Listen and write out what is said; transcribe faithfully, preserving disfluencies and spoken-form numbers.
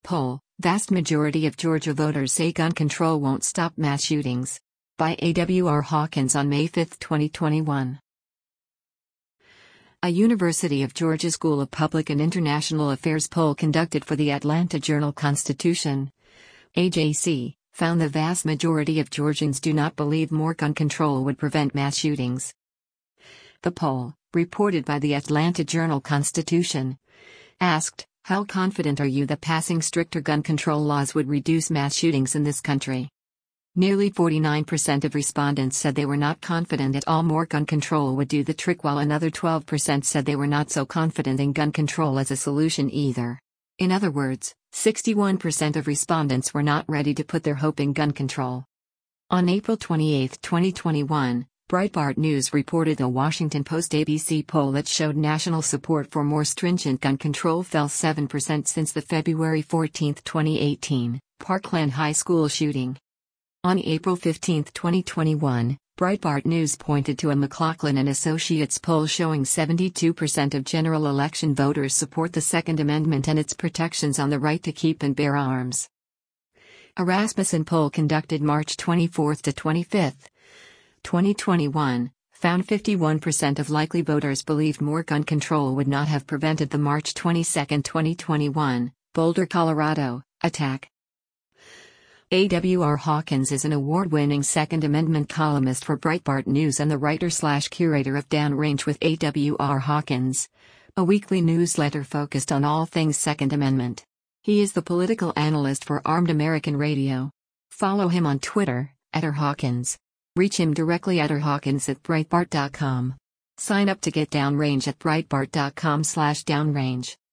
Poll: Vast majority of Georgia voters say gun control won't stop mass shootings. By A W R Hawkins on May fifth, twenty twenty-one. A University of Georgia School of Public and International Affairs poll conducted for the Atlanta Journal-Constitution, A J C, found the vast majority of Georgians do not believe more gun control would prevent mass shootings. The poll, reported by the Atlanta Journal-Constitution, asked, "How confident are you that passing stricter gun control laws would reduce mass shootings in this country?" Nearly forty-nine percent of respondents said they were not confident at all more gun control would do the trick, while another twelve percent said they were not so confident in gun control as a solution either. In other words, sixty-one percent of respondents were not ready to put their hope in gun control. On April twenty-eighth, twenty twenty-one, Breitbart News reported a Washington Post-A B C poll that showed national support for more stringent gun control fell seven percent since the February fourteenth, twenty eighteen, Parkland High School shooting. On April fifteenth, twenty twenty-one, Breitbart News pointed to a McLaughlin and Associates poll showing seventy-two percent of general election voters support the Second Amendment and its protections on the right to keep and bear arms. A Rasmussen poll conducted March twenty-fourth to twenty-fifth, twenty twenty-one, found fifty-one percent of likely voters believed more gun control would not have prevented the March twenty-second, twenty twenty-one, Boulder, Colorado, attack. A W R Hawkins is an award-winning Second Amendment columnist for Breitbart News and the writer-slash-curator of Downrange with A W R Hawkins, a weekly newsletter focused on all things Second Amendment. He is the political analyst for Armed American Radio. Follow him on Twitter, at r hawkins. Reach him directly at r hawkins at breitbart dot com. Sign up to get Downrange at breitbart dot com slash downrange.